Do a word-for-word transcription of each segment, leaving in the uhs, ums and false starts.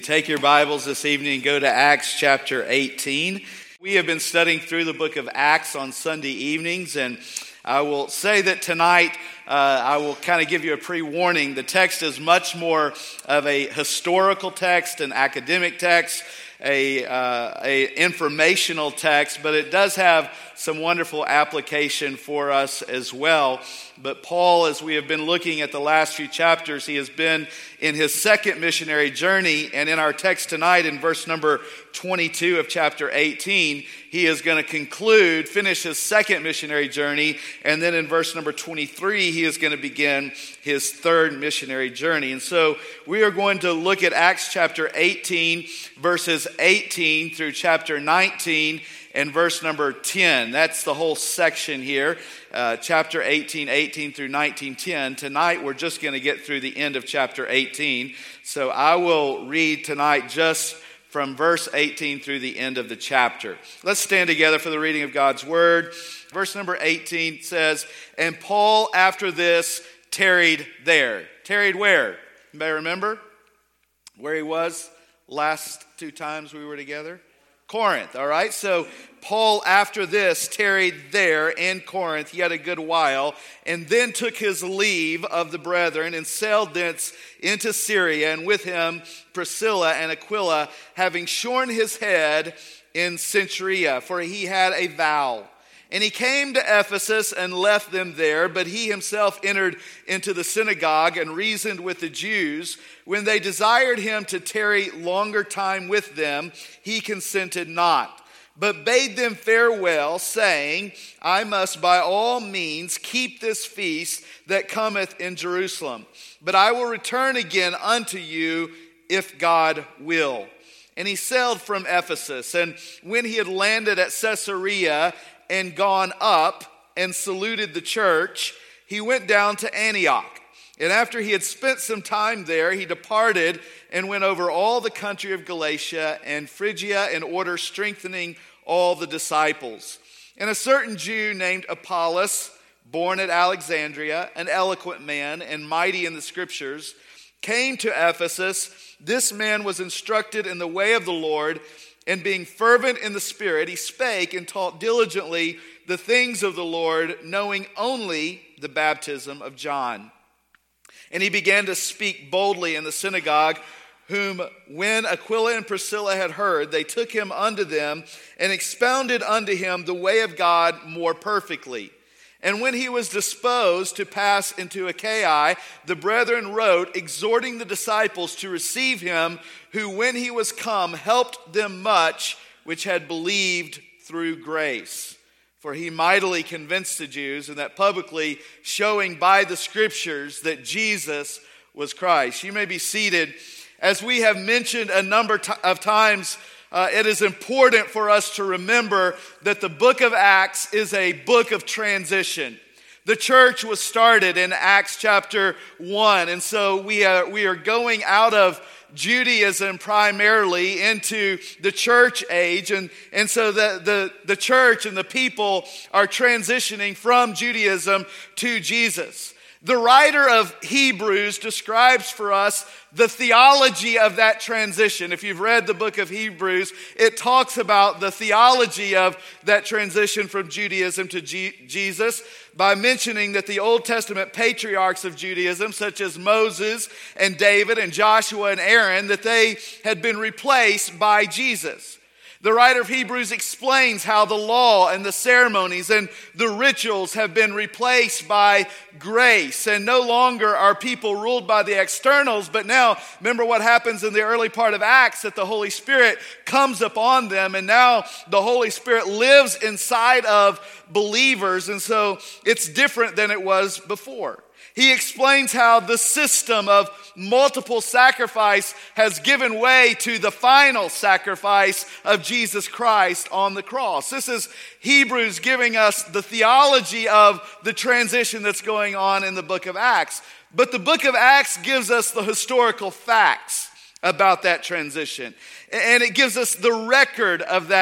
Take your Bibles this evening and go to Acts chapter eighteen. We have been studying through the book of Acts on Sunday evenings, and I will say that tonight uh, I will kind of give you a pre-warning. The text is much more of a historical text, an academic text, a, uh, a informational text, but it does have some wonderful application for us as well. But Paul, as we have been looking at the last few chapters, he has been in his second missionary journey. And in our text tonight, in verse number twenty-two of chapter eighteen, he is going to conclude, finish his second missionary journey. And then in verse number twenty-three, he is going to begin his third missionary journey. And so we are going to look at Acts chapter eighteen, verses eighteen through chapter nineteen. And verse number ten. That's the whole section here, uh, chapter eighteen, eighteen through nineteen, ten. Tonight we're just going to get through the end of chapter eighteen. So I will read tonight just from verse eighteen through the end of the chapter. Let's stand together for the reading of God's word. Verse number eighteen says, "And Paul after this tarried there." Tarried where? Anybody remember where he was last two times we were together? Corinth, all right? So Paul, after this, tarried there in Corinth yet a good while, and then took his leave of the brethren and sailed thence into Syria, and with him Priscilla and Aquila, having shorn his head in Cenchrea, for he had a vow. And he came to Ephesus and left them there, but he himself entered into the synagogue and reasoned with the Jews. When they desired him to tarry longer time with them, he consented not, but bade them farewell, saying, I must by all means keep this feast that cometh in Jerusalem, but I will return again unto you if God will. And he sailed from Ephesus, and when he had landed at Caesarea and gone up and saluted the church, he went down to Antioch. And after he had spent some time there, he departed and went over all the country of Galatia and Phrygia in order, strengthening all the disciples. And a certain Jew named Apollos, born at Alexandria, an eloquent man and mighty in the scriptures, came to Ephesus. This man was instructed in the way of the Lord, and being fervent in the Spirit, he spake and taught diligently the things of the Lord, knowing only the baptism of John. And he began to speak boldly in the synagogue, whom when Aquila and Priscilla had heard, they took him unto them and expounded unto him the way of God more perfectly. And when he was disposed to pass into Achaia, the brethren wrote, exhorting the disciples to receive him, who when he was come helped them much, which had believed through grace. For he mightily convinced the Jews, and that publicly showing by the scriptures that Jesus was Christ. You may be seated. As we have mentioned a number of times, Uh, it is important for us to remember that the book of Acts is a book of transition. The church was started in Acts chapter one, and so we are, we are going out of Judaism primarily into the church age, and, and so the, the, the church and the people are transitioning from Judaism to Jesus. The writer of Hebrews describes for us the theology of that transition. If you've read the book of Hebrews, it talks about the theology of that transition from Judaism to G- Jesus by mentioning that the Old Testament patriarchs of Judaism, such as Moses and David and Joshua and Aaron, that they had been replaced by Jesus. The writer of Hebrews explains how the law and the ceremonies and the rituals have been replaced by grace. And no longer are people ruled by the externals, but now remember what happens in the early part of Acts, that the Holy Spirit comes upon them, and now the Holy Spirit lives inside of believers, and so it's different than it was before. He explains how the system of multiple sacrifice has given way to the final sacrifice of Jesus Christ on the cross. This is Hebrews giving us the theology of the transition that's going on in the book of Acts. But the book of Acts gives us the historical facts about that transition. And it gives us the record of that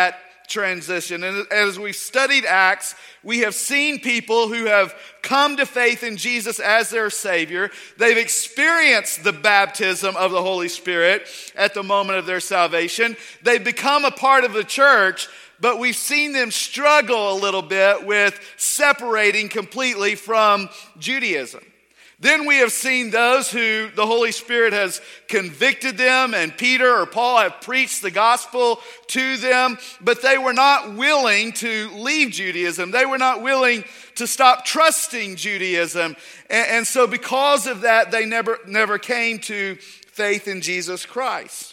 transition. And as we've studied Acts, we have seen people who have come to faith in Jesus as their Savior. They've experienced the baptism of the Holy Spirit at the moment of their salvation. They've become a part of the church, but we've seen them struggle a little bit with separating completely from Judaism. Then we have seen those who the Holy Spirit has convicted them, and Peter or Paul have preached the gospel to them, but they were not willing to leave Judaism. They were not willing to stop trusting Judaism. And, and so because of that, they never, never came to faith in Jesus Christ.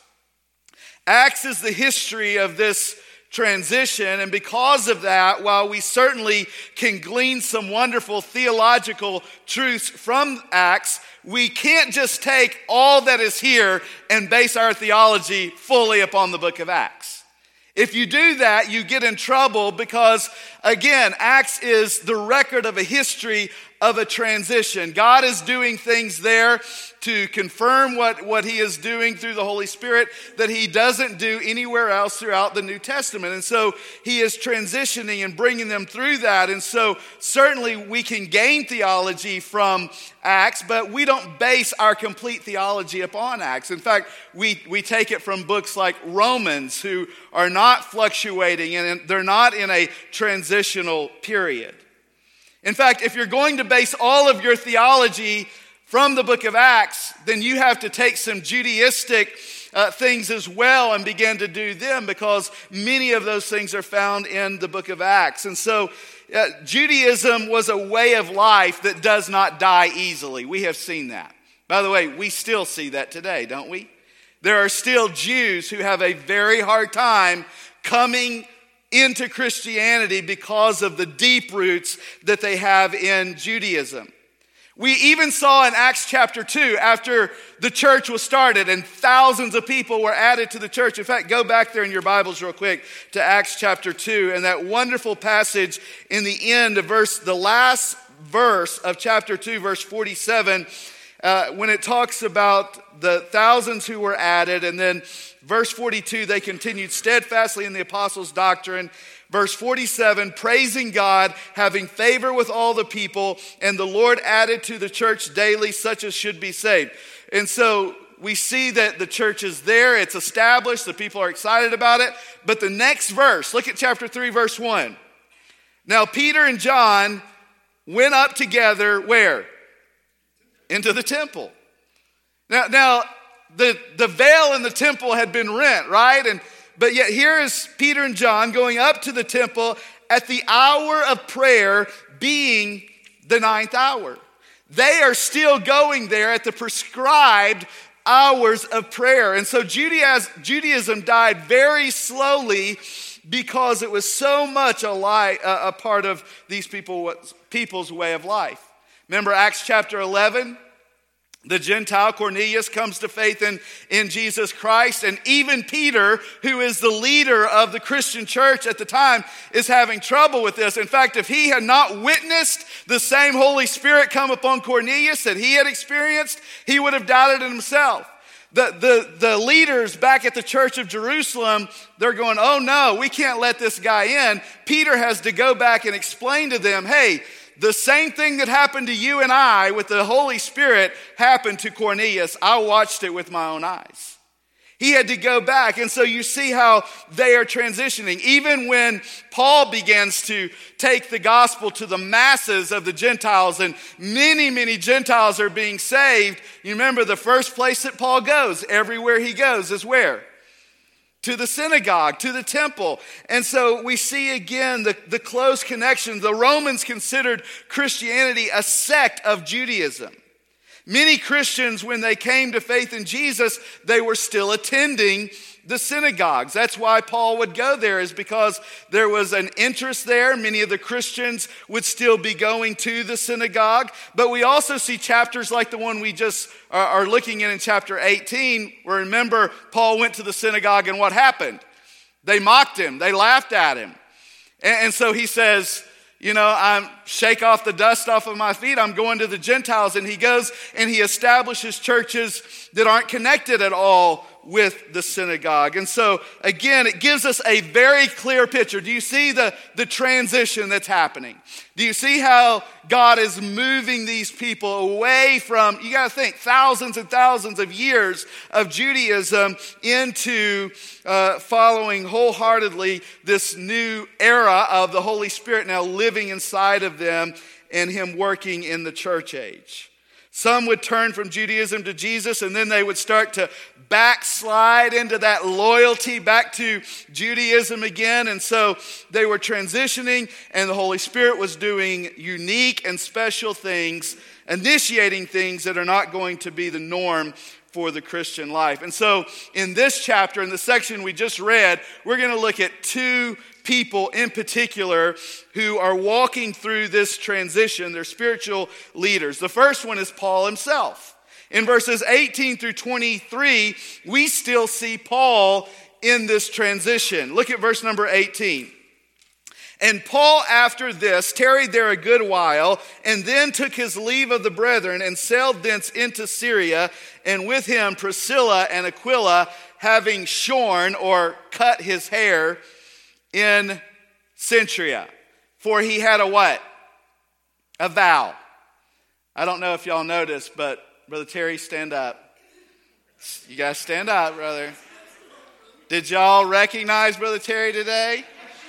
Acts is the history of this transition, and because of that, while we certainly can glean some wonderful theological truths from Acts, we can't just take all that is here and base our theology fully upon the book of Acts. If you do that, you get in trouble because, again, Acts is the record of a history of a transition. God is doing things there to confirm what, what he is doing through the Holy Spirit that he doesn't do anywhere else throughout the New Testament. And so he is transitioning and bringing them through that. And so certainly we can gain theology from Acts, but we don't base our complete theology upon Acts. In fact, we, we take it from books like Romans, who are not fluctuating and they're not in a transitional period. In fact, if you're going to base all of your theology from the book of Acts, then you have to take some Judaistic uh, things as well and begin to do them, because many of those things are found in the book of Acts. And so uh, Judaism was a way of life that does not die easily. We have seen that. By the way, we still see that today, don't we? There are still Jews who have a very hard time coming into Christianity because of the deep roots that they have in Judaism. We even saw in Acts chapter two, after the church was started and thousands of people were added to the church. In fact, go back there in your Bibles real quick to Acts chapter two, and that wonderful passage in the end of verse, the last verse of chapter two, verse forty-seven, uh, when it talks about the thousands who were added, and then verse forty-two, they continued steadfastly in the apostles' doctrine. Verse forty-seven, praising God, having favor with all the people, and the Lord added to the church daily such as should be saved. And so we see that the church is there, it's established, the people are excited about it. But the next verse, look at chapter three, verse one. Now Peter and John went up together, where? Into the temple. Now, now the, the veil in the temple had been rent, right? And But yet here is Peter and John going up to the temple at the hour of prayer, being the ninth hour. They are still going there at the prescribed hours of prayer. And so Judaism died very slowly because it was so much a, lie, a part of these people, people's way of life. Remember Acts chapter eleven? The Gentile Cornelius comes to faith in, in Jesus Christ. And even Peter, who is the leader of the Christian church at the time, is having trouble with this. In fact, if he had not witnessed the same Holy Spirit come upon Cornelius that he had experienced, he would have doubted it himself. The, the, the leaders back at the church of Jerusalem, they're going, oh no, we can't let this guy in. Peter has to go back and explain to them, hey, the same thing that happened to you and I with the Holy Spirit happened to Cornelius. I watched it with my own eyes. He had to go back. And so you see how they are transitioning. Even when Paul begins to take the gospel to the masses of the Gentiles, and many, many Gentiles are being saved, you remember the first place that Paul goes, everywhere he goes, is where? To the synagogue, to the temple. And so we see again the, the close connection. The Romans considered Christianity a sect of Judaism. Many Christians, when they came to faith in Jesus, they were still attending the synagogues. That's why Paul would go there, is because there was an interest there. Many of the Christians would still be going to the synagogue. But we also see chapters like the one we just are, are looking at in chapter eighteen, where remember Paul went to the synagogue and what happened? They mocked him. They laughed at him. And, and so he says, you know, I'm shake off the dust off of my feet. I'm going to the Gentiles. And he goes and he establishes churches that aren't connected at all with the synagogue. And so, again, it gives us a very clear picture. Do you see the, the transition that's happening? Do you see how God is moving these people away from, you got to think, thousands and thousands of years of Judaism into uh, following wholeheartedly this new era of the Holy Spirit now living inside of them and Him working in the church age. Some would turn from Judaism to Jesus, and then they would start to backslide into that loyalty back to Judaism again. And so they were transitioning, and the Holy Spirit was doing unique and special things, initiating things that are not going to be the norm for the Christian life. And so in this chapter, in the section we just read, we're going to look at two people in particular who are walking through this transition. They're spiritual leaders. The first one is Paul himself. In verses eighteen through twenty-three, we still see Paul in this transition. Look at verse number eighteen. And Paul, after this, tarried there a good while, and then took his leave of the brethren, and sailed thence into Syria, and with him Priscilla and Aquila, having shorn or cut his hair in Centuria. For he had a what? A vow. I don't know if y'all noticed, but Brother Terry, stand up. You guys stand up, brother. Did y'all recognize Brother Terry today?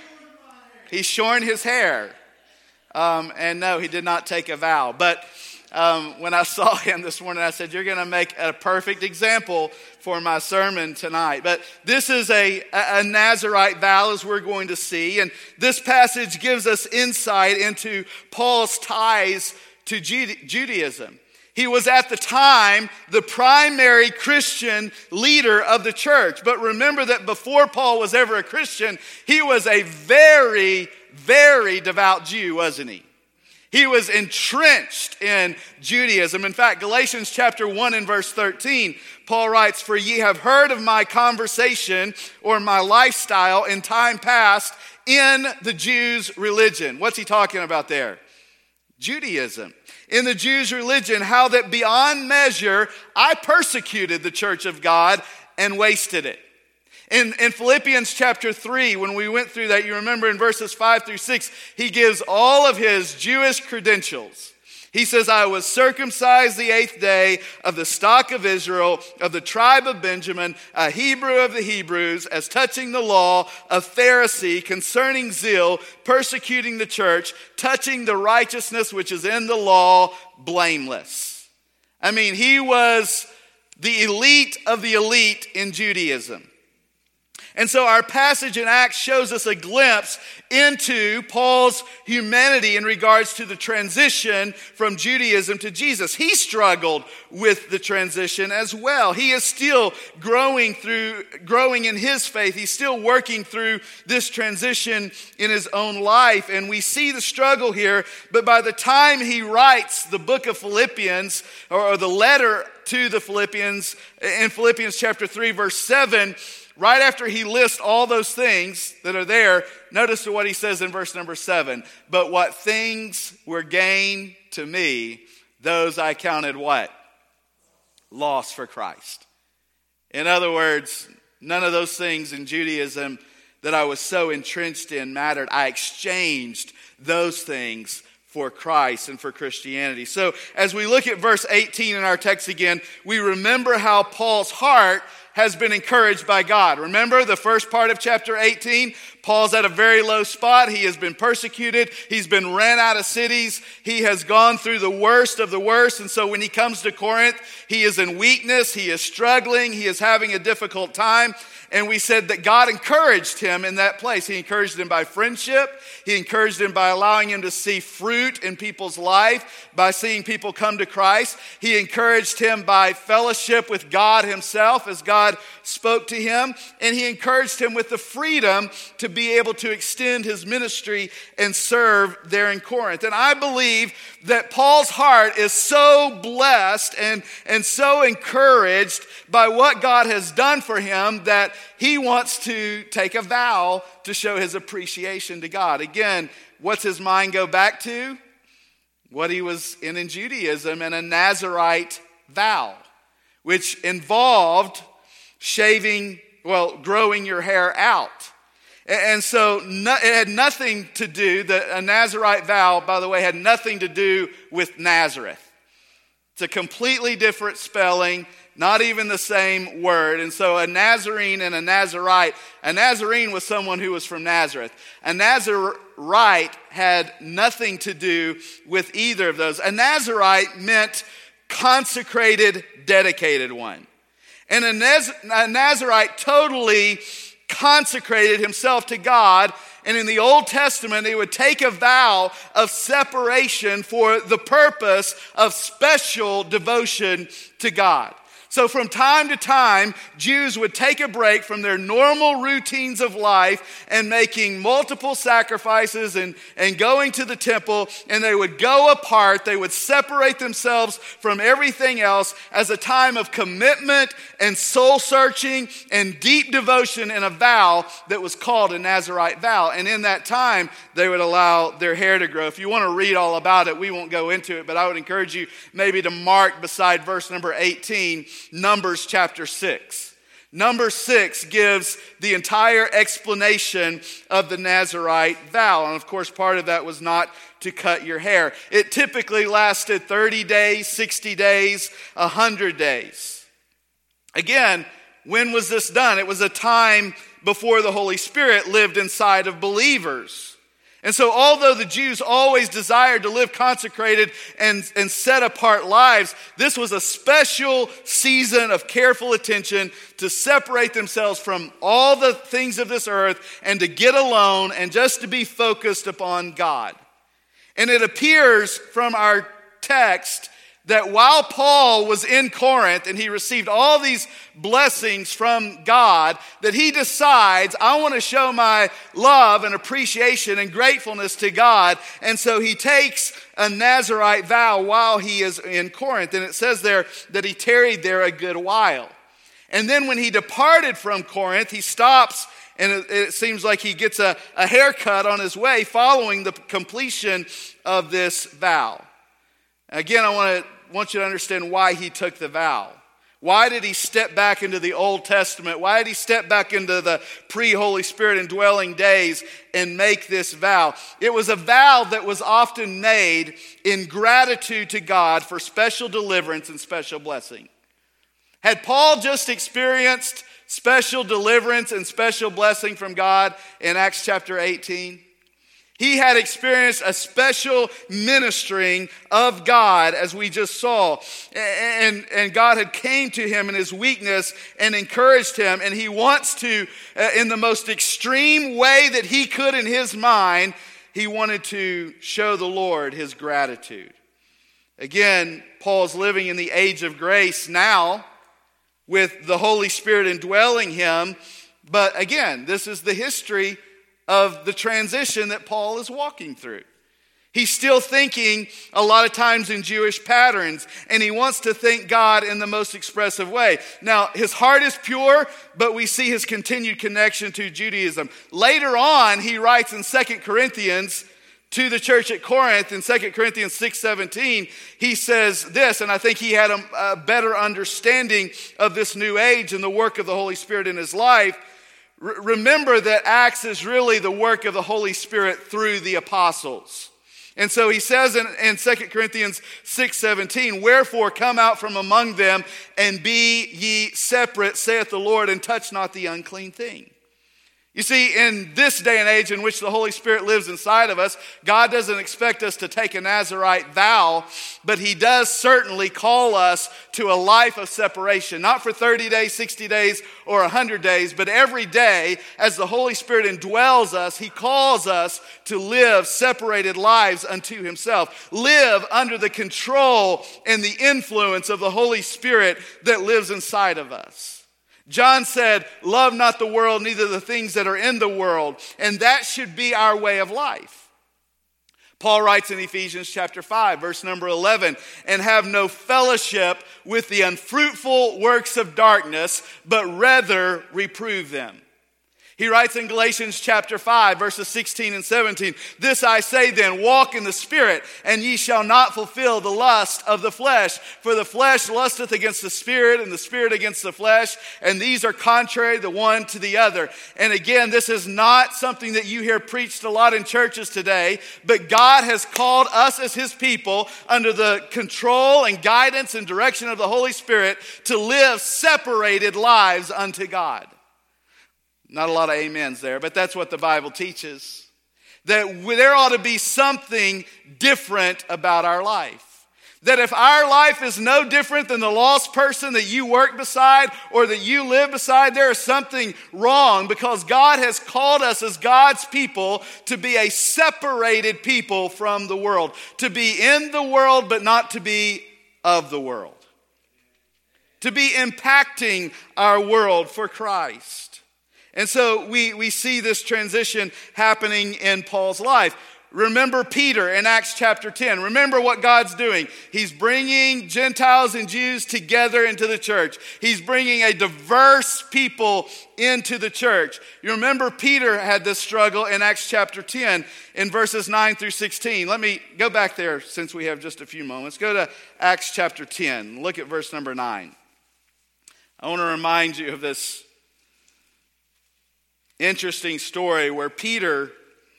He's shorn his hair. Um, and no, he did not take a vow. But um, when I saw him this morning, I said, you're going to make a perfect example for my sermon tonight. But this is a, a Nazirite vow, as we're going to see. And this passage gives us insight into Paul's ties to Judaism. He was at the time the primary Christian leader of the church. But remember that before Paul was ever a Christian, he was a very, very devout Jew, wasn't he? He was entrenched in Judaism. In fact, Galatians chapter one and verse thirteen, Paul writes, "For ye have heard of my conversation or my lifestyle in time past in the Jews' religion." What's he talking about there? Judaism. In the Jews' religion, how that beyond measure I persecuted the church of God and wasted it. In, in Philippians chapter three, when we went through that, you remember in verses five through six, he gives all of his Jewish credentials. He says, I was circumcised the eighth day, of the stock of Israel, of the tribe of Benjamin, a Hebrew of the Hebrews, as touching the law, a Pharisee, concerning zeal, persecuting the church, touching the righteousness which is in the law, blameless. I mean, he was the elite of the elite in Judaism. And so our passage in Acts shows us a glimpse into Paul's humanity in regards to the transition from Judaism to Jesus. He struggled with the transition as well. He is still growing through, growing in his faith. He's still working through this transition in his own life. And we see the struggle here. But by the time he writes the book of Philippians, or the letter to the Philippians, in Philippians chapter three, verse seven, right after he lists all those things that are there, notice what he says in verse number seven. But what things were gain to me, those I counted what? Loss for Christ. In other words, none of those things in Judaism that I was so entrenched in mattered. I exchanged those things for Christ and for Christianity. So as we look at verse eighteen in our text again, we remember how Paul's heart has been encouraged by God. Remember the first part of chapter eighteen? Paul's at a very low spot. He has been persecuted. He's been ran out of cities. He has gone through the worst of the worst. And so when he comes to Corinth, he is in weakness. He is struggling. He is having a difficult time. And we said that God encouraged him in that place. He encouraged him by friendship. He encouraged him by allowing him to see fruit in people's life, by seeing people come to Christ. He encouraged him by fellowship with God himself as God spoke to him. And he encouraged him with the freedom to be able to extend his ministry and serve there in Corinth. And I believe that Paul's heart is so blessed and, and so encouraged by what God has done for him that he wants to take a vow to show his appreciation to God. Again, what's his mind go back to? What he was in in Judaism and a Nazirite vow, which involved shaving, well, growing your hair out. And so no, it had nothing to do, the, a Nazirite vow, by the way, had nothing to do with Nazareth. It's a completely different spelling, not even the same word. And so a Nazarene and a Nazirite, a Nazarene was someone who was from Nazareth. A Nazirite had nothing to do with either of those. A Nazirite meant consecrated, dedicated one. And a, Naz- a Nazirite totally consecrated himself to God. And in the Old Testament, he would take a vow of separation for the purpose of special devotion to God. So from time to time, Jews would take a break from their normal routines of life and making multiple sacrifices and, and going to the temple, and they would go apart. They would separate themselves from everything else as a time of commitment and soul searching and deep devotion in a vow that was called a Nazirite vow. And in that time, they would allow their hair to grow. If you want to read all about it, we won't go into it, but I would encourage you maybe to mark beside verse number eighteen, Numbers chapter six. Number six gives the entire explanation of the Nazirite vow. And of course, part of that was not to cut your hair. It typically lasted thirty days, sixty days, one hundred days. Again, when was this done? It was a time before the Holy Spirit lived inside of believers. And so although the Jews always desired to live consecrated and, and set apart lives, this was a special season of careful attention to separate themselves from all the things of this earth and to get alone and just to be focused upon God. And it appears from our text that while Paul was in Corinth and he received all these blessings from God, that he decides, I want to show my love and appreciation and gratefulness to God. And so he takes a Nazirite vow while he is in Corinth. And it says there that he tarried there a good while. And then when he departed from Corinth, he stops, and it, it seems like he gets a, a haircut on his way following the completion of this vow. Again, I want to want you to understand why he took the vow. Why did he step back into the Old Testament? Why did he step back into the pre-Holy Spirit indwelling days and make this vow? It was a vow that was often made in gratitude to God for special deliverance and special blessing. Had Paul just experienced special deliverance and special blessing from God in Acts chapter eighteen? He had experienced a special ministering of God, as we just saw. And, and God had came to him in his weakness and encouraged him. And he wants to, uh, in the most extreme way that he could in his mind, he wanted to show the Lord his gratitude. Again, Paul's living in the age of grace now with the Holy Spirit indwelling him. But again, this is the history of the transition that Paul is walking through. He's still thinking a lot of times in Jewish patterns, and he wants to thank God in the most expressive way. Now, his heart is pure, but we see his continued connection to Judaism. Later on, he writes in Second Corinthians to the church at Corinth, in Second Corinthians six seventeen, he says this, and I think he had a, a better understanding of this new age and the work of the Holy Spirit in his life. Remember that Acts is really the work of the Holy Spirit through the apostles. And so he says in, in Second Corinthians six seventeen, wherefore come out from among them and be ye separate, saith the Lord, and touch not the unclean thing. You see, in this day and age in which the Holy Spirit lives inside of us, God doesn't expect us to take a Nazirite vow, but he does certainly call us to a life of separation. Not for thirty days, sixty days, or one hundred days, but every day as the Holy Spirit indwells us, he calls us to live separated lives unto himself. Live under the control and the influence of the Holy Spirit that lives inside of us. John said, love not the world, neither the things that are in the world. And that should be our way of life. Paul writes in Ephesians chapter five, verse number eleven, and have no fellowship with the unfruitful works of darkness, but rather reprove them. He writes in Galatians chapter five, verses sixteen and seventeen, "This I say then, walk in the Spirit, and ye shall not fulfill the lust of the flesh. For the flesh lusteth against the Spirit, and the Spirit against the flesh, and these are contrary the one to the other." And again, this is not something that you hear preached a lot in churches today, but God has called us as His people under the control and guidance and direction of the Holy Spirit to live separated lives unto God. Not a lot of amens there, but that's what the Bible teaches. That there ought to be something different about our life. That if our life is no different than the lost person that you work beside or that you live beside, there is something wrong, because God has called us as God's people to be a separated people from the world. To be in the world, but not to be of the world. To be impacting our world for Christ. And so we, we see this transition happening in Paul's life. Remember Peter in Acts chapter ten. Remember what God's doing. He's bringing Gentiles and Jews together into the church. He's bringing a diverse people into the church. You remember Peter had this struggle in Acts chapter ten in verses nine through sixteen. Let me go back there since we have just a few moments. Go to Acts chapter ten. Look at verse number nine. I want to remind you of this interesting story where Peter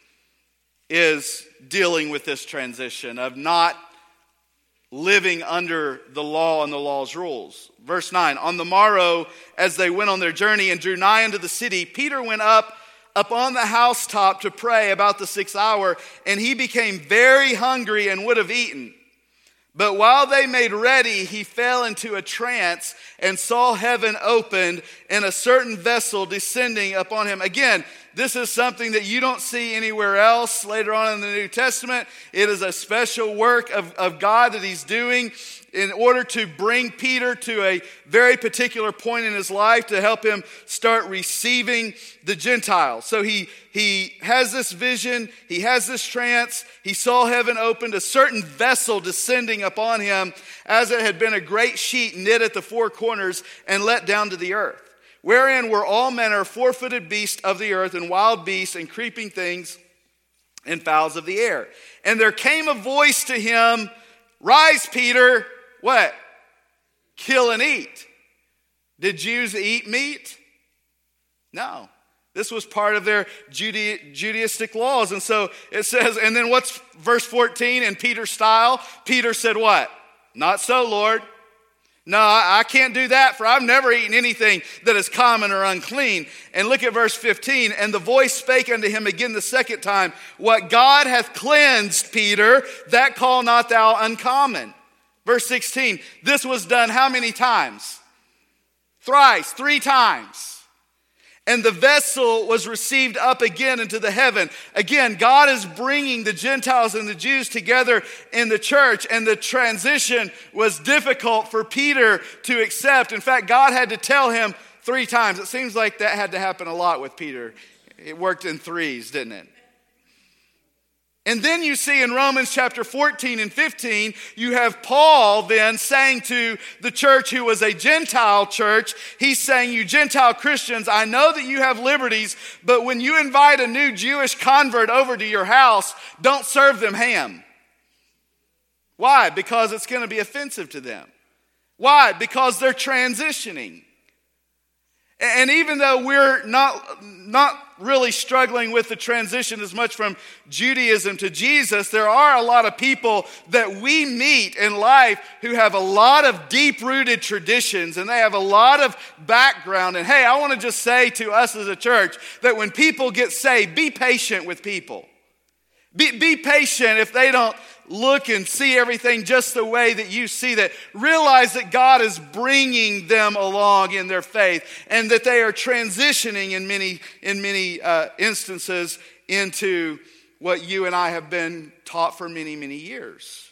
is dealing with this transition of not living under the law and the law's rules. Verse nine, "On the morrow, as they went on their journey and drew nigh unto the city, Peter went up upon the housetop to pray about the sixth hour, and he became very hungry and would have eaten. But while they made ready, he fell into a trance and saw heaven opened and a certain vessel descending upon him." Again, this is something that you don't see anywhere else later on in the New Testament. It is a special work of, of God that He's doing in order to bring Peter to a very particular point in his life to help him start receiving the Gentiles. So he, he has this vision, he has this trance, he saw heaven opened, a certain vessel descending upon him, as it had been a great sheet knit at the four corners and let down to the earth, wherein were all manner of four-footed beasts of the earth, and wild beasts, and creeping things, and fowls of the air. And there came a voice to him, "Rise, Peter," what? "Kill and eat." Did Jews eat meat? No. This was part of their Judea, Judaistic laws. And so it says, and then what's verse fourteen in Peter's style? Peter said what? "Not so, Lord. No, I can't do that, for I've never eaten anything that is common or unclean." And look at verse fifteen. "And the voice spake unto him again the second time, What God hath cleansed, Peter, that call not thou uncommon." Verse sixteen. This was done how many times? Thrice, three times. "And the vessel was received up again into the heaven." Again, God is bringing the Gentiles and the Jews together in the church, and the transition was difficult for Peter to accept. In fact, God had to tell him three times. It seems like that had to happen a lot with Peter. It worked in threes, didn't it? And then you see in Romans chapter fourteen and fifteen, you have Paul then saying to the church who was a Gentile church, he's saying, "You Gentile Christians, I know that you have liberties, but when you invite a new Jewish convert over to your house, don't serve them ham." Why? Because it's going to be offensive to them. Why? Because they're transitioning. And even though we're not, not really struggling with the transition as much from Judaism to Jesus, there are a lot of people that we meet in life who have a lot of deep-rooted traditions, and they have a lot of background. And hey, I want to just say to us as a church that when people get saved, be patient with people. Be, be patient if they don't look and see everything just the way that you see that. Realize that God is bringing them along in their faith, and that they are transitioning in many, in many uh, instances into what you and I have been taught for many, many years.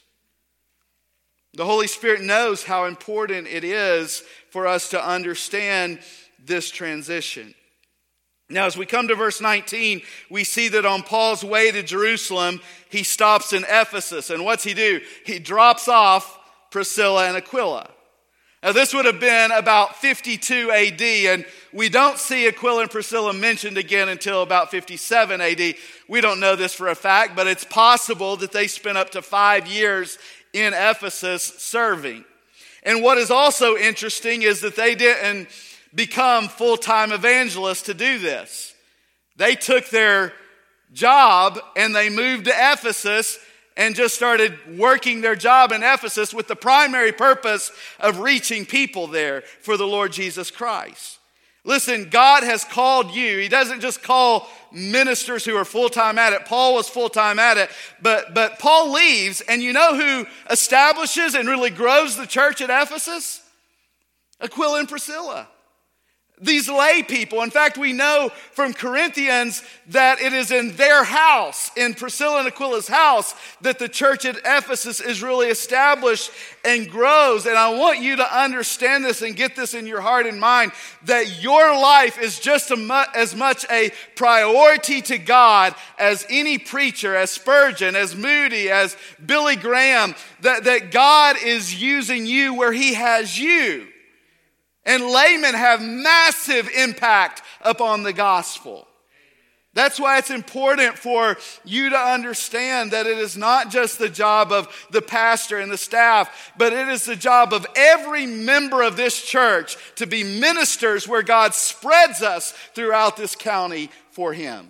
The Holy Spirit knows how important it is for us to understand this transition. Now, as we come to verse nineteen, we see that on Paul's way to Jerusalem, he stops in Ephesus. And what's he do? He drops off Priscilla and Aquila. Now, this would have been about fifty-two A D, and we don't see Aquila and Priscilla mentioned again until about fifty-seven A D. We don't know this for a fact, but it's possible that they spent up to five years in Ephesus serving. And what is also interesting is that they didn't become full-time evangelists to do this. They took their job and they moved to Ephesus and just started working their job in Ephesus with the primary purpose of reaching people there for the Lord Jesus Christ. Listen, God has called you. He doesn't just call ministers who are full-time at it. Paul was full-time at it, but, but Paul leaves, and you know who establishes and really grows the church at Ephesus? Aquila and Priscilla. These lay people. In fact, we know from Corinthians that it is in their house, in Priscilla and Aquila's house, that the church at Ephesus is really established and grows. And I want you to understand this and get this in your heart and mind, that your life is just as much a priority to God as any preacher, as Spurgeon, as Moody, as Billy Graham, that, that God is using you where He has you. And laymen have massive impact upon the gospel. That's why it's important for you to understand that it is not just the job of the pastor and the staff, but it is the job of every member of this church to be ministers where God spreads us throughout this county for Him.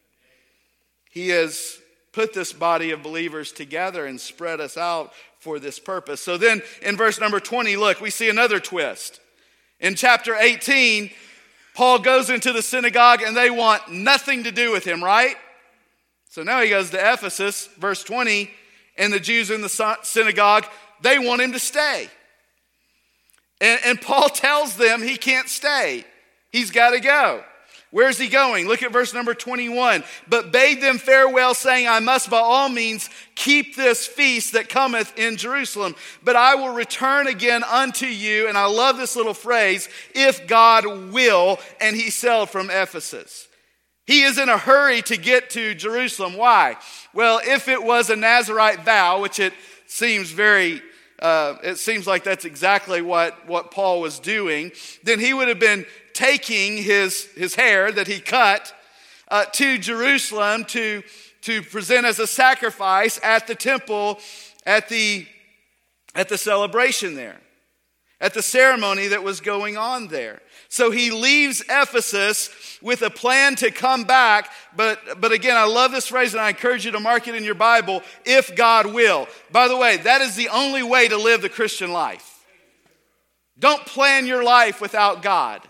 He has put this body of believers together and spread us out for this purpose. So then in verse number twenty, look, we see another twist. In chapter eighteen, Paul goes into the synagogue and they want nothing to do with him, right? So now he goes to Ephesus, verse twenty, and the Jews in the synagogue, they want him to stay. And, and Paul tells them he can't stay. He's got to go. Where's he going? Look at verse number twenty-one. But bade them farewell, saying, I must by all means keep this feast that cometh in Jerusalem. But I will return again unto you. And I love this little phrase, if God will. And he sailed from Ephesus. He is in a hurry to get to Jerusalem. Why? Well, if it was a Nazirite vow, which it seems very Uh, it seems like that's exactly what, what Paul was doing, then he would have been taking his, his hair that he cut uh, to Jerusalem to, to present as a sacrifice at the temple, at the, at the celebration there, at the ceremony that was going on there. So he leaves Ephesus with a plan to come back. But, but again, I love this phrase and I encourage you to mark it in your Bible, if God will. By the way, that is the only way to live the Christian life. Don't plan your life without God.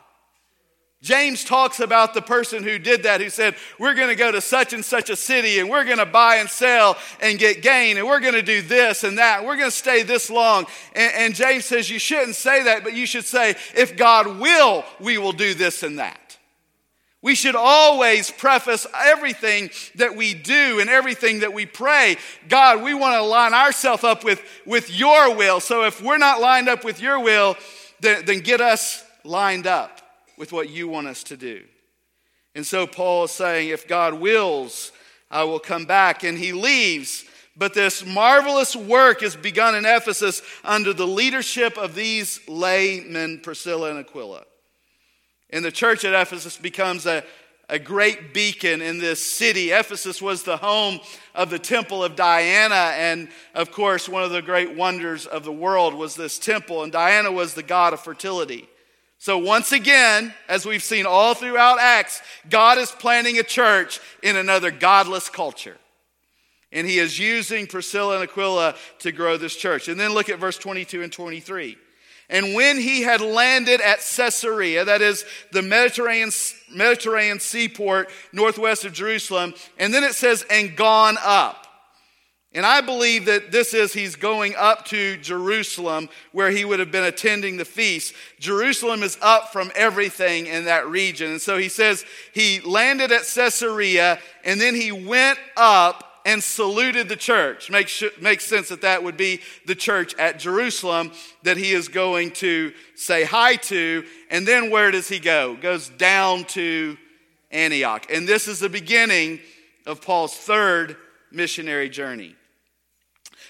James talks about the person who did that, who said, we're going to go to such and such a city and we're going to buy and sell and get gain and we're going to do this and that. We're going to stay this long. And, and James says you shouldn't say that, but you should say, if God will, we will do this and that. We should always preface everything that we do and everything that we pray. God, we want to line ourselves up with, with your will. So if we're not lined up with your will, then, then get us lined up with what you want us to do. And so Paul is saying, if God wills, I will come back. And he leaves. But this marvelous work is begun in Ephesus under the leadership of these laymen, Priscilla and Aquila. And the church at Ephesus becomes a, a great beacon in this city. Ephesus was the home of the temple of Diana. And of course, one of the great wonders of the world was this temple. And Diana was the god of fertility. So once again, as we've seen all throughout Acts, God is planting a church in another godless culture. And he is using Priscilla and Aquila to grow this church. And then look at verse twenty-two and twenty-three. And when he had landed at Caesarea, that is the Mediterranean, Mediterranean seaport northwest of Jerusalem, and then it says, and gone up. And I believe that this is he's going up to Jerusalem where he would have been attending the feast. Jerusalem is up from everything in that region. And so he says he landed at Caesarea and then he went up and saluted the church. Makes, makes sense that that would be the church at Jerusalem that he is going to say hi to. And then where does he go? Goes down to Antioch. And this is the beginning of Paul's third missionary journey.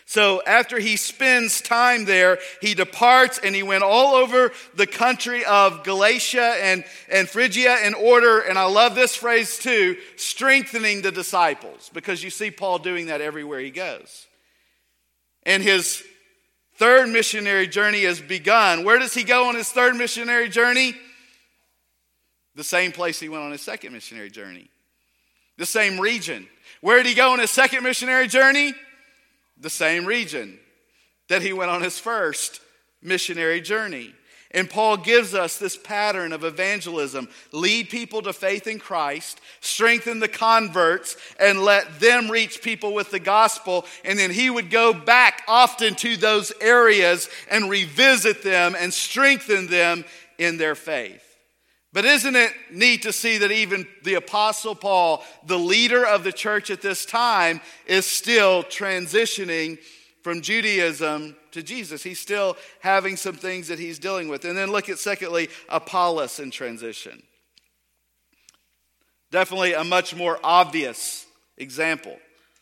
So after he spends time there, he departs and he went all over the country of Galatia and, and Phrygia in order, and I love this phrase too, strengthening the disciples, because you see Paul doing that everywhere he goes. And his third missionary journey has begun. Where does he go on his third missionary journey? The same place he went on his second missionary journey. The same region. Where did he go on his second missionary journey? The same region that he went on his first missionary journey. And Paul gives us this pattern of evangelism. Lead people to faith in Christ, strengthen the converts, and let them reach people with the gospel. And then he would go back often to those areas and revisit them and strengthen them in their faith. But isn't it neat to see that even the Apostle Paul, the leader of the church at this time, is still transitioning from Judaism to Jesus. He's still having some things that he's dealing with. And then look at, secondly, Apollos in transition. Definitely a much more obvious example.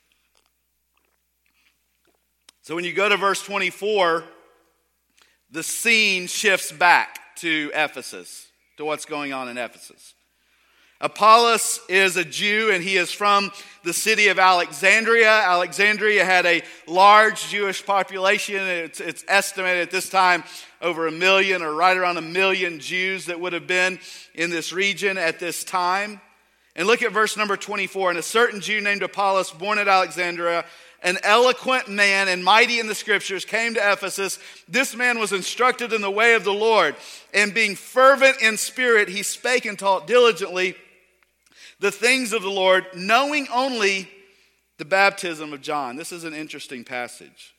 So when you go to verse twenty-four, the scene shifts back to Ephesus, to what's going on in Ephesus. Apollos is a Jew, and he is from the city of Alexandria. Alexandria had a large Jewish population. It's, it's estimated at this time over a million, or right around a million Jews that would have been in this region at this time. And look at verse number twenty-four. And a certain Jew named Apollos, born at Alexandria, an eloquent man and mighty in the scriptures, came to Ephesus. This man was instructed in the way of the Lord, and being fervent in spirit, he spake and taught diligently the things of the Lord, knowing only the baptism of John. This is an interesting passage.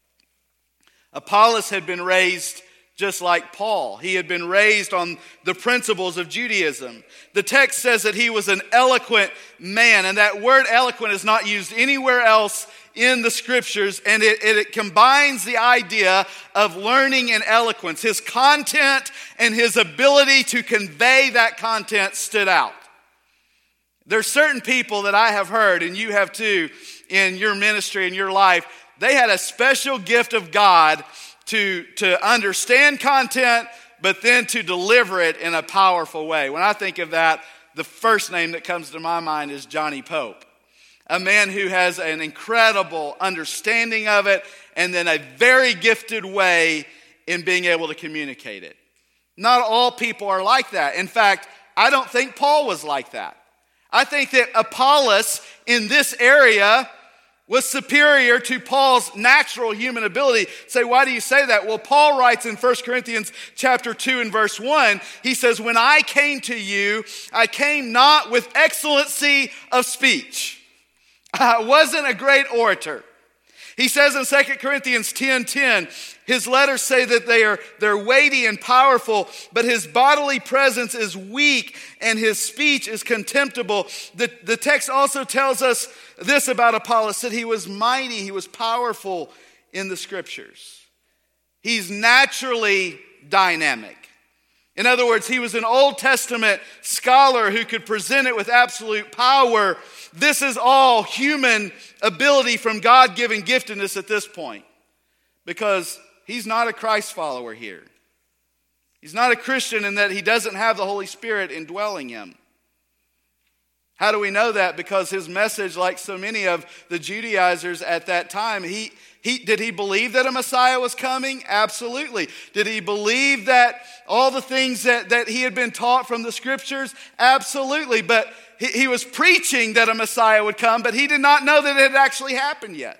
Apollos had been raised just like Paul. He had been raised on the principles of Judaism. The text says that he was an eloquent man, and that word eloquent is not used anywhere else in the scriptures, and it, it, it combines the idea of learning and eloquence. His content and his ability to convey that content stood out. There's certain people that I have heard, and you have too, in your ministry, in your life, they had a special gift of God to, to understand content, but then to deliver it in a powerful way. When I think of that, the first name that comes to my mind is Johnny Pope. A man who has an incredible understanding of it, and then a very gifted way in being able to communicate it. Not all people are like that. In fact, I don't think Paul was like that. I think that Apollos in this area was superior to Paul's natural human ability. Say, why do you say that? Well, Paul writes in First Corinthians chapter two and verse one, he says, when I came to you, I came not with excellency of speech. I wasn't a great orator. He says in Second Corinthians ten ten, his letters say that they are they're weighty and powerful, but his bodily presence is weak and his speech is contemptible. The, the text also tells us this about Apollos, that he was mighty, he was powerful in the scriptures. He's naturally dynamic. In other words, he was an Old Testament scholar who could present it with absolute power. This is all human ability from God-given giftedness at this point, because he's not a Christ follower here. He's not a Christian in that he doesn't have the Holy Spirit indwelling him. How do we know that? Because his message, like so many of the Judaizers at that time, he, he did he believe that a Messiah was coming? Absolutely. Did he believe that all the things that, that he had been taught from the scriptures? Absolutely. But he, he was preaching that a Messiah would come, but he did not know that it had actually happened yet.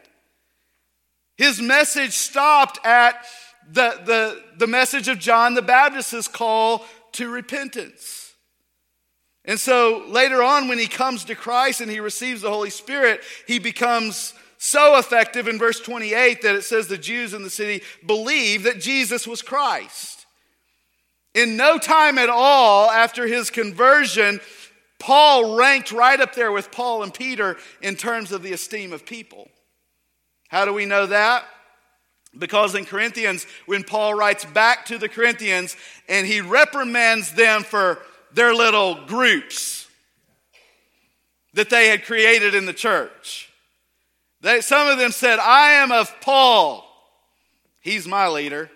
His message stopped at the, the, the message of John the Baptist's call to repentance. And so later on, when he comes to Christ and he receives the Holy Spirit, he becomes so effective in verse twenty-eight that it says the Jews in the city believed that Jesus was Christ. In no time at all after his conversion, Paul ranked right up there with Paul and Peter in terms of the esteem of people. How do we know that? Because in Corinthians, when Paul writes back to the Corinthians and he reprimands them for their little groups that they had created in the church. They, some of them said, I am of Paul. He's my leader.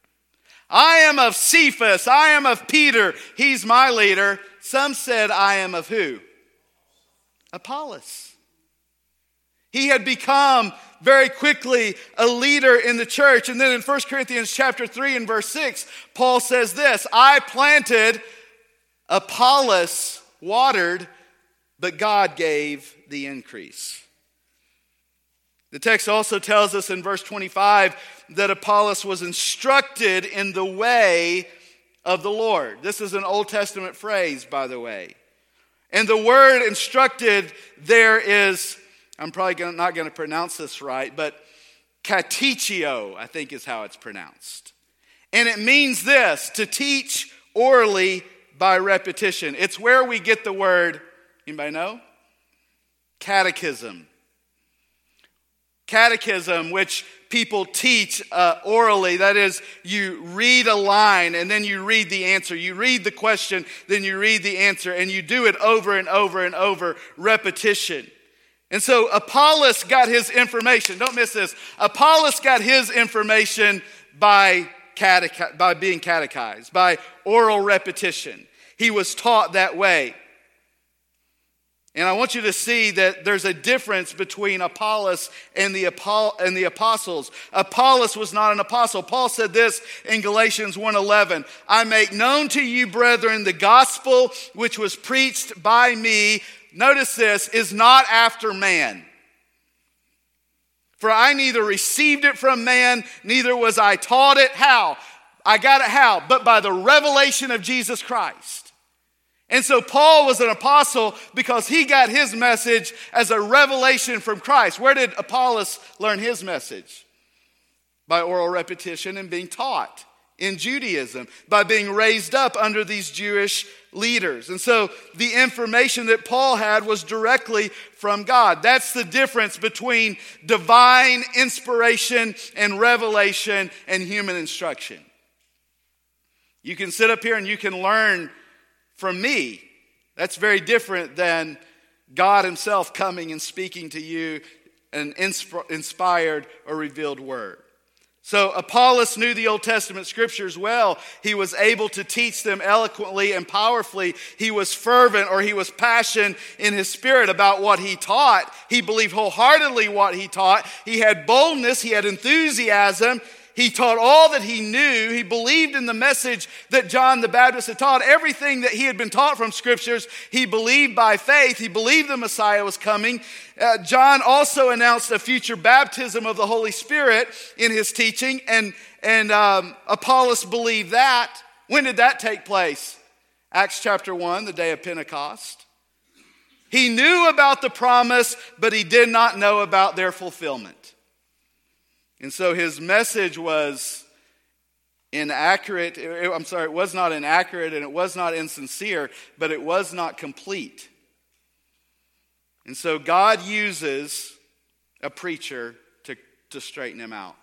I am of Cephas. I am of Peter. He's my leader. Some said, I am of who? Apollos. He had become very quickly a leader in the church. And then in First Corinthians chapter three and verse six, Paul says this, I planted, Apollos watered, but God gave the increase. The text also tells us in verse twenty-five that Apollos was instructed in the way of the Lord. This is an Old Testament phrase, by the way. And the word instructed there is, I'm probably gonna, not going to pronounce this right, but katechio, I think is how it's pronounced. And it means this, to teach orally by repetition. It's where we get the word, anybody know? Catechism. Catechism, which people teach uh, orally. That is, you read a line and then you read the answer. You read the question, then you read the answer. And you do it over and over and over, repetition. And so Apollos got his information. Don't miss this. Apollos got his information by, catechi- by being catechized, by oral repetition. He was taught that way. And I want you to see that there's a difference between Apollos and the, Apo- and the apostles. Apollos was not an apostle. Paul said this in Galatians one eleven. I make known to you, brethren, the gospel which was preached by me. Notice this, is not after man. For I neither received it from man, neither was I taught it. How? I got it how? But by the revelation of Jesus Christ. And so Paul was an apostle because he got his message as a revelation from Christ. Where did Apollos learn his message? By oral repetition and being taught in Judaism, by being raised up under these Jewish leaders. And so the information that Paul had was directly from God. That's the difference between divine inspiration and revelation and human instruction. You can sit up here and you can learn from me. That's very different than God himself coming and speaking to you an insp- inspired or revealed word. So Apollos knew the Old Testament scriptures well. He was able to teach them eloquently and powerfully. He was fervent, or he was passionate in his spirit about what he taught. He believed wholeheartedly what he taught. He had boldness. He had enthusiasm. He taught all that he knew. He believed in the message that John the Baptist had taught. Everything that he had been taught from scriptures, he believed by faith. He believed the Messiah was coming. Uh, John also announced a future baptism of the Holy Spirit in his teaching, and, and um, Apollos believed that. When did that take place? Acts chapter one, the day of Pentecost. He knew about the promise, but he did not know about their fulfillment. And so his message was inaccurate. I'm sorry, it was not inaccurate and it was not insincere, but it was not complete. And so God uses a preacher to, to straighten him out.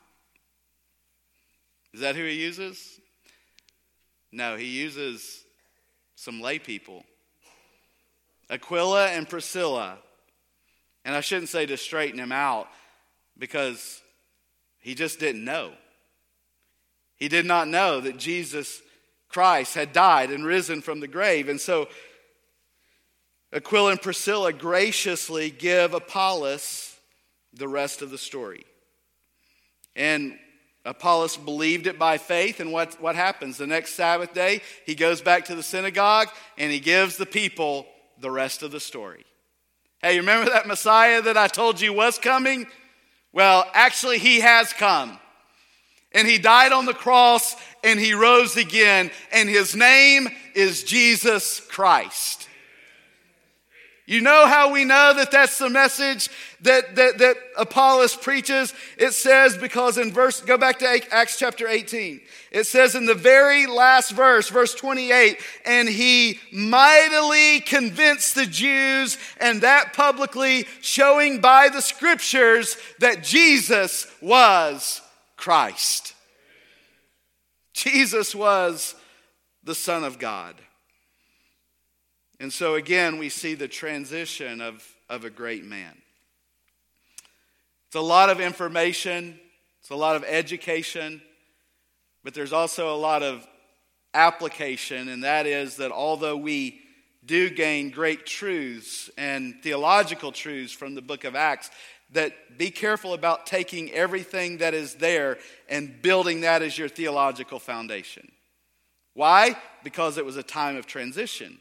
Is that who he uses? No, he uses some lay people. Aquila and Priscilla. And I shouldn't say to straighten him out, because he just didn't know. He did not know that Jesus Christ had died and risen from the grave. And so Aquila and Priscilla graciously give Apollos the rest of the story. And Apollos believed it by faith. And what, what happens? The next Sabbath day, he goes back to the synagogue and he gives the people the rest of the story. Hey, you remember that Messiah that I told you was coming? Well, actually, he has come. And he died on the cross and he rose again. And his name is Jesus Christ. You know how we know that that's the message that, that, that Apollos preaches? It says, because in verse, go back to Acts chapter eighteen. It says in the very last verse, verse twenty-eight, and he mightily convinced the Jews, and that publicly, showing by the scriptures that Jesus was Christ. Jesus was the Son of God. And so again, we see the transition of, of a great man. It's a lot of information. It's a lot of education. But there's also a lot of application, and that is that although we do gain great truths and theological truths from the book of Acts, that be careful about taking everything that is there and building that as your theological foundation. Why? Because it was a time of transition.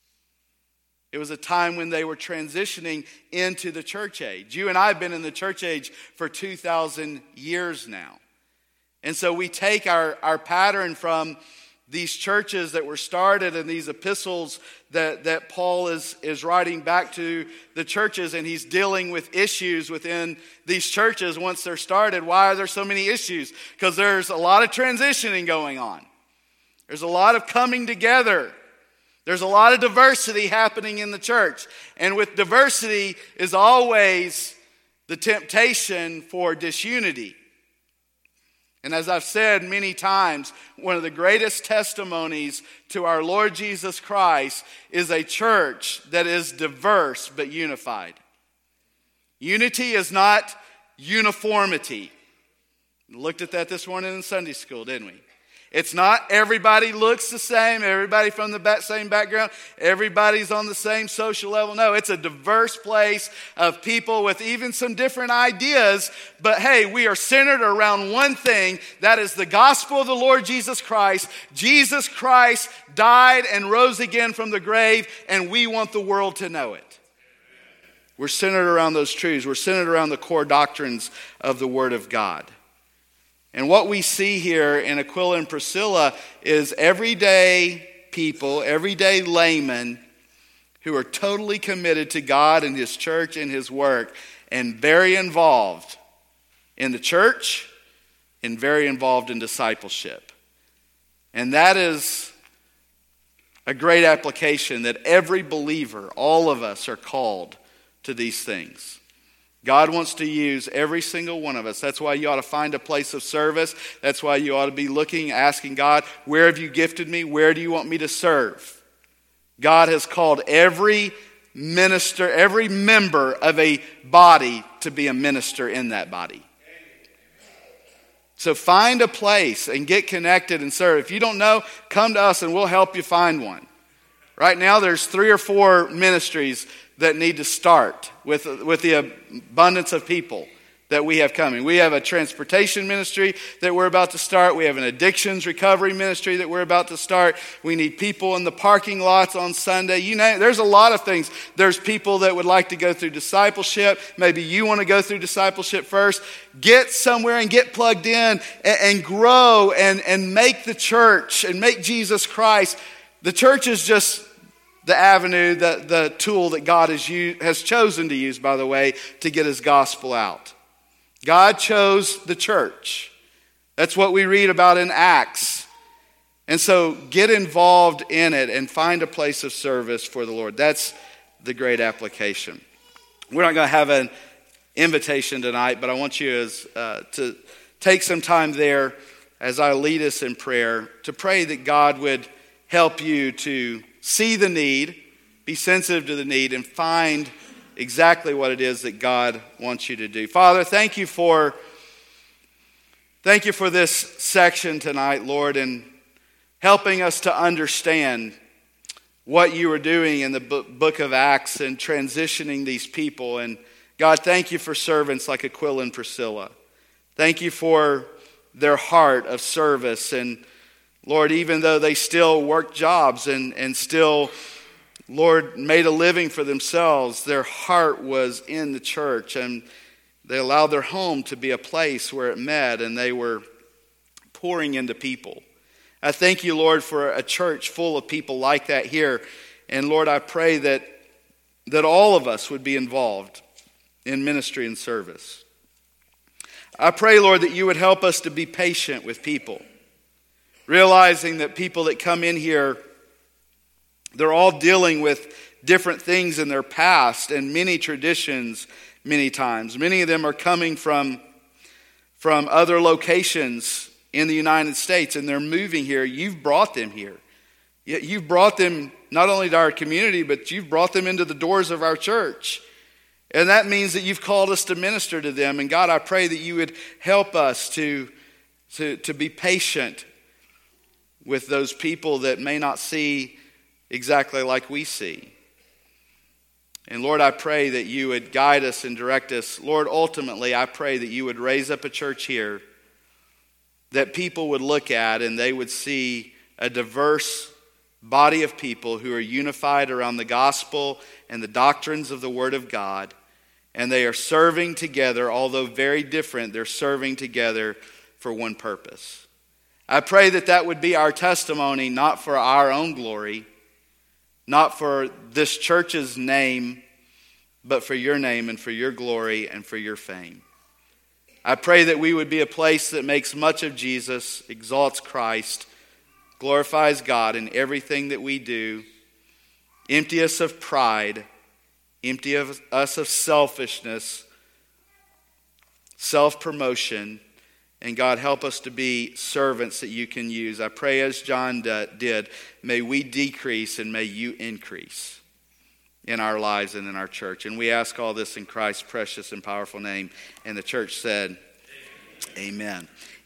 It was a time when they were transitioning into the church age. You and I have been in the church age for two thousand years now. And so we take our, our pattern from these churches that were started and these epistles that, that Paul is, is writing back to the churches, and he's dealing with issues within these churches once they're started. Why are there so many issues? Because there's a lot of transitioning going on. There's a lot of coming together. There's a lot of diversity happening in the church. And with diversity is always the temptation for disunity. And as I've said many times, one of the greatest testimonies to our Lord Jesus Christ is a church that is diverse but unified. Unity is not uniformity. We looked at that this morning in Sunday school, didn't we? It's not everybody looks the same, everybody from the back, same background, everybody's on the same social level. No, it's a diverse place of people with even some different ideas. But hey, we are centered around one thing. That is the gospel of the Lord Jesus Christ. Jesus Christ died and rose again from the grave, and we want the world to know it. We're centered around those truths. We're centered around the core doctrines of the Word of God. And what we see here in Aquila and Priscilla is everyday people, everyday laymen who are totally committed to God and His church and His work, and very involved in the church and very involved in discipleship. And that is a great application that every believer, all of us, are called to these things. God wants to use every single one of us. That's why you ought to find a place of service. That's why you ought to be looking, asking God, where have you gifted me? Where do you want me to serve? God has called every minister, every member of a body to be a minister in that body. So find a place and get connected and serve. If you don't know, come to us and we'll help you find one. Right now there's three or four ministries that need to start with, with the abundance of people that we have coming. We have a transportation ministry that we're about to start. We have an addictions recovery ministry that we're about to start. We need people in the parking lots on Sunday. You know, there's a lot of things. There's people that would like to go through discipleship. Maybe you want to go through discipleship first. Get somewhere and get plugged in and, and grow and, and make the church and make Jesus Christ. The church is just the avenue, the, the tool that God has, used, has chosen to use, by the way, to get His gospel out. God chose the church. That's what we read about in Acts. And so get involved in it and find a place of service for the Lord. That's the great application. We're not going to have an invitation tonight, but I want you as, uh, to take some time there as I lead us in prayer to pray that God would help you to see the need, be sensitive to the need, and find exactly what it is that God wants you to do. Father, thank you for thank you for this section tonight, Lord, and helping us to understand what you were doing in the book of Acts and transitioning these people. And God, thank you for servants like Aquila and Priscilla. Thank you for their heart of service. And Lord, even though they still worked jobs and, and still, Lord, made a living for themselves, their heart was in the church, and they allowed their home to be a place where it met, and they were pouring into people. I thank you, Lord, for a church full of people like that here. And Lord, I pray that, that all of us would be involved in ministry and service. I pray, Lord, that you would help us to be patient with people. Realizing that people that come in here, they're all dealing with different things in their past and many traditions many times. Many of them are coming from, from other locations in the United States, and they're moving here. You've brought them here. You've brought them not only to our community, but you've brought them into the doors of our church. And that means that you've called us to minister to them. And God, I pray that you would help us to, to, to be patient with those people that may not see exactly like we see. And Lord, I pray that you would guide us and direct us. Lord, ultimately, I pray that you would raise up a church here that people would look at and they would see a diverse body of people who are unified around the gospel and the doctrines of the Word of God. And they are serving together, although very different, they're serving together for one purpose. I pray that that would be our testimony, not for our own glory, not for this church's name, but for your name and for your glory and for your fame. I pray that we would be a place that makes much of Jesus, exalts Christ, glorifies God in everything that we do, empty us of pride, empty of us of selfishness, self-promotion, and God, help us to be servants that you can use. I pray as John did, may we decrease and may you increase in our lives and in our church. And we ask all this in Christ's precious and powerful name. And the church said, amen. Amen.